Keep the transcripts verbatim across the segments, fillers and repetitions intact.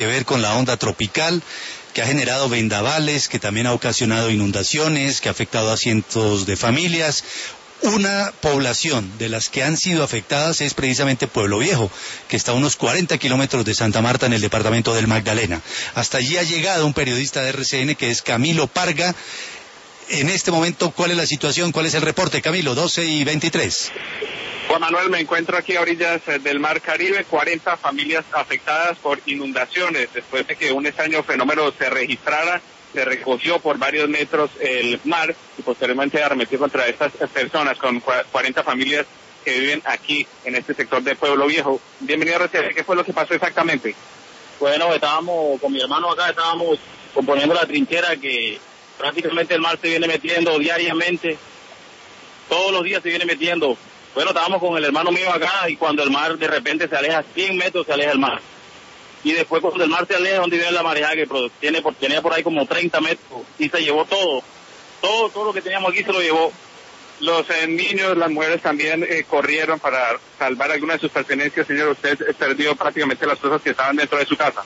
que ver con la onda tropical, que ha generado vendavales, que también ha ocasionado inundaciones, que ha afectado a cientos de familias. Una población de las que han sido afectadas es precisamente Pueblo Viejo, que está a unos cuarenta kilómetros de Santa Marta en el departamento del Magdalena. Hasta allí ha llegado un periodista de R C N que es Camilo Parga. En este momento, ¿cuál es la situación? ¿Cuál es el reporte, Camilo? doce y veintitrés. Juan Manuel, me encuentro aquí a orillas del Mar Caribe, cuarenta familias afectadas por inundaciones. Después de que un extraño fenómeno se registrara, se recogió por varios metros el mar y posteriormente arremetió contra estas personas, con cuarenta familias que viven aquí en este sector de Pueblo Viejo. Bienvenido a R C N, ¿qué fue lo que pasó exactamente? Bueno, estábamos con mi hermano acá, estábamos componiendo la trinchera que prácticamente el mar se viene metiendo diariamente, todos los días se viene metiendo. Bueno, estábamos con el hermano mío acá y cuando el mar de repente se aleja cien metros, se aleja el mar. Y después cuando el mar se aleja, donde viene la marejada que tiene por, tenía por ahí como treinta metros y se llevó todo, todo, todo lo que teníamos aquí se lo llevó. Los eh, niños, las mujeres también eh, corrieron para salvar algunas de sus pertenencias. Señor, usted eh, perdió prácticamente las cosas que estaban dentro de su casa.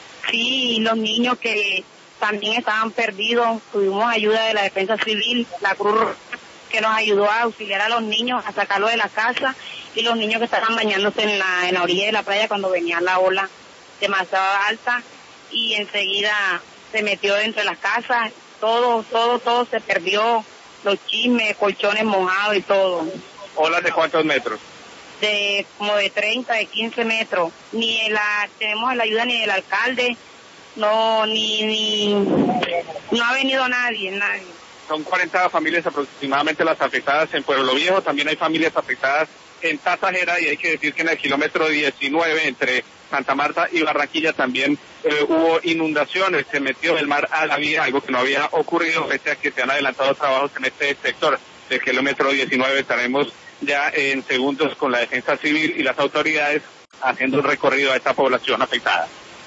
Sí, los niños que también estaban perdidos, tuvimos ayuda de la Defensa Civil, la Cruz Roja, que nos ayudó a auxiliar a los niños, a sacarlos de la casa, y los niños que estaban bañándose en la, en la orilla de la playa cuando venía la ola demasiado alta, y enseguida se metió entre las casas, todo, todo, todo se perdió, los chismes, colchones mojados y todo. ¿Olas de cuántos metros? De como de treinta, de quince metros. Ni la, tenemos la ayuda ni del alcalde, no, ni, ni, no ha venido nadie, nadie. Son cuarenta familias aproximadamente las afectadas en Pueblo Viejo, también hay familias afectadas en Tasajera, y hay que decir que en el kilómetro diecinueve entre Santa Marta y Barranquilla también eh, hubo inundaciones, se metió el mar a la vía, algo que no había ocurrido pese a que se han adelantado trabajos en este sector del kilómetro diecinueve. Estaremos ya en segundos con la Defensa Civil y las autoridades haciendo un recorrido a esta población afectada.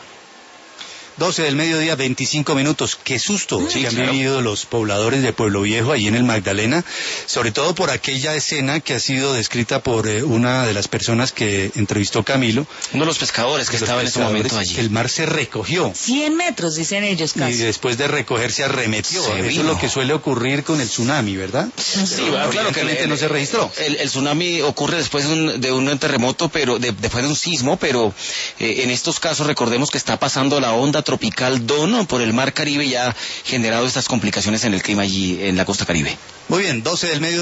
doce del mediodía, veinticinco minutos. Qué susto sí, que han claro. vivido los pobladores de Pueblo Viejo ahí en el Magdalena, sobre todo por aquella escena que ha sido descrita por eh, una de las personas que entrevistó Camilo. Uno de los pescadores que estaba en este momento allí. El mar se recogió. cien metros, dicen ellos casi. Y después de recogerse arremetió. Se Eso vino. Es lo que suele ocurrir con el tsunami, ¿verdad? Sí, sí bueno, claro que el, no se registró. El, el tsunami ocurre después de un, de un terremoto, pero de, después de un sismo, pero eh, en estos casos recordemos que está pasando la onda tropical Don por el Mar Caribe y ha generado estas complicaciones en el clima allí en la costa Caribe. Muy bien, doce del mediodía.